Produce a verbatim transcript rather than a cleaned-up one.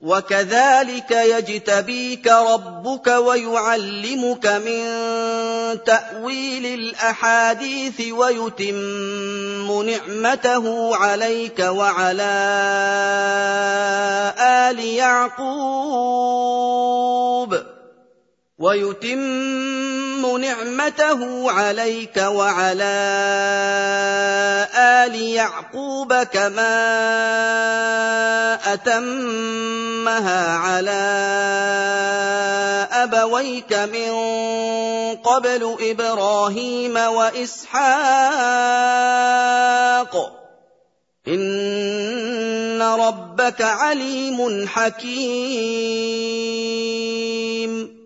وَكَذَٰلِكَ يَجْتَبِيكَ رَبُّكَ وَيُعَلِّمُكَ مِن تَأْوِيلِ الْأَحَادِيثِ وَيُتِمُّ نِعْمَتَهُ عَلَيْكَ وَعَلَىٰ آلِ يَعْقُوبَ وَيُتِمُّ نِعْمَتَهُ عَلَيْكَ وَعَلَىٰ آلِ يَعْقُوبَ كَمَا أَتَمَّهَا عَلَىٰ أَبَوَيْكَ مِن قَبْلُ إِبْرَاهِيمَ وَإِسْحَاقَ ۚ إِنَّ رَبَّكَ عَلِيمٌ حَكِيمٌ